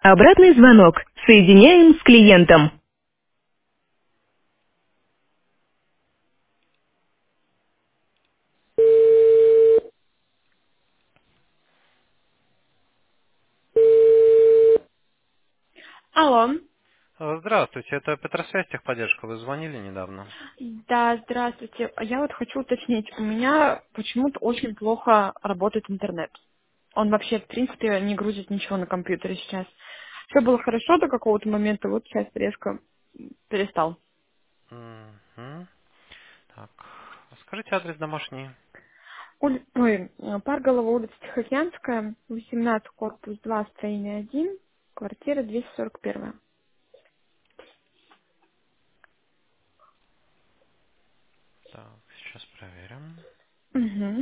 Обратный звонок. Соединяем с клиентом. Алло. Здравствуйте, это Петросвязь техподдержка. Вы звонили недавно? Да, здравствуйте. Я вот хочу уточнить. У меня почему-то очень плохо работает интернет. Он вообще, в принципе, не грузит ничего на компьютере сейчас. Все было хорошо до какого-то момента, вот сейчас резко перестал. Мгм. Так, скажите адрес домашний. Парголова, улица Тихоокеанская, 18, корпус 2, строение 1, квартира 241. Так, сейчас проверим. Угу.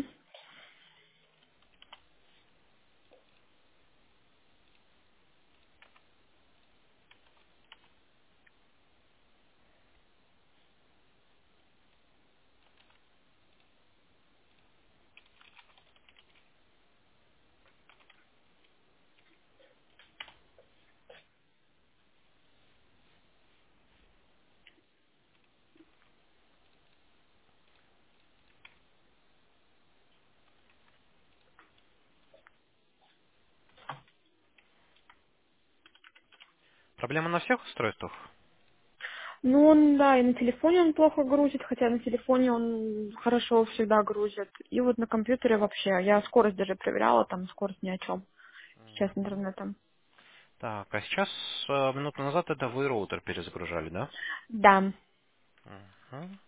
Проблема на всех устройствах? Ну, он, да, и на телефоне он плохо грузит, хотя на телефоне он хорошо всегда грузит. И вот на компьютере вообще. Я скорость даже проверяла, там скорость ни о чем. Сейчас интернетом. Так, а сейчас, минуту назад, это вы роутер перезагружали, да? Да. Мгм.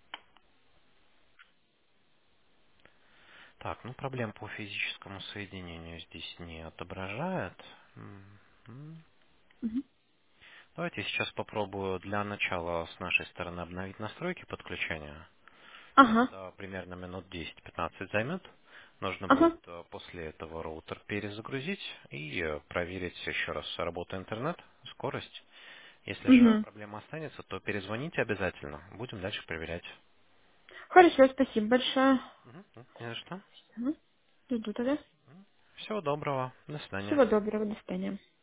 Так, ну проблем по физическому соединению здесь не отображает. Мгм. Мгм. Давайте сейчас попробую для начала с нашей стороны обновить настройки подключения. Ага. Это примерно минут 10-15 займет. Нужно будет Ага. после этого роутер перезагрузить и проверить еще раз работу интернет, скорость. Если же Угу. проблема останется, то перезвоните обязательно. Будем дальше проверять. Хорошо, спасибо большое. Мгм. Не за что. Мгм. Жду тогда. Всего доброго. До свидания. Всего доброго, до свидания.